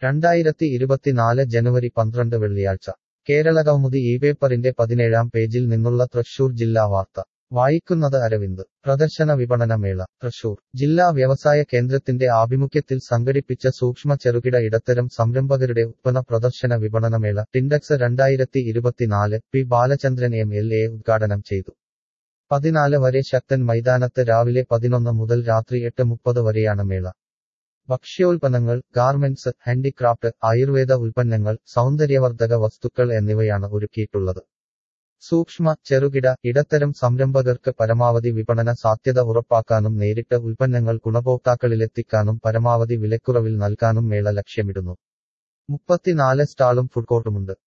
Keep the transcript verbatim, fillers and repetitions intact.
രണ്ടായിരത്തി ഇരുപത്തിനാല് ജനുവരി പന്ത്രണ്ട് വെള്ളിയാഴ്ച കേരളകൗമുദി ഈ പേപ്പറിന്റെ പതിനേഴാം പേജിൽ നിന്നുള്ള തൃശൂർ ജില്ലാ വാർത്ത വായിക്കുന്നത് അരവിന്ദ്. പ്രദർശന വിപണനമേള തൃശൂർ ജില്ലാ വ്യവസായ കേന്ദ്രത്തിന്റെ ആഭിമുഖ്യത്തിൽ സംഘടിപ്പിച്ച സൂക്ഷ്മ ചെറുകിട ഇടത്തരം സംരംഭകരുടെ ഉത്പന്ന പ്രദർശന വിപണനമേള ടിൻഡെക്സ് രണ്ടായിരത്തി ഇരുപത്തിനാല് P Balachandran M L A ഉദ്ഘാടനം ചെയ്തു. പതിനാല് വരെ ശക്തൻ മൈതാനത്ത് രാവിലെ പതിനൊന്ന് മുതൽ രാത്രി എട്ട് മുപ്പത് വരെയാണ് മേള. ഭക്ഷ്യോൽപ്പന്നങ്ങൾ, ഗാർമെന്റ്സ്, ഹാൻഡിക്രാഫ്റ്റ്, ആയുർവേദ ഉൽപ്പന്നങ്ങൾ, സൗന്ദര്യവർദ്ധക വസ്തുക്കൾ എന്നിവയാണ് ഒരുക്കിയിട്ടുള്ളത്. സൂക്ഷ്മ ചെറുകിട ഇടത്തരം സംരംഭകർക്ക് പരമാവധി വിപണന സാധ്യത ഉറപ്പാക്കാനും നേരിട്ട് ഉൽപ്പന്നങ്ങൾ ഗുണഭോക്താക്കളിലെത്തിക്കാനും പരമാവധി വിലക്കുറവിൽ നൽകാനും മേള ലക്ഷ്യമിടുന്നു. മുപ്പത്തിനാല് സ്റ്റാളും ഫുഡ്കോർട്ടുമുണ്ട്.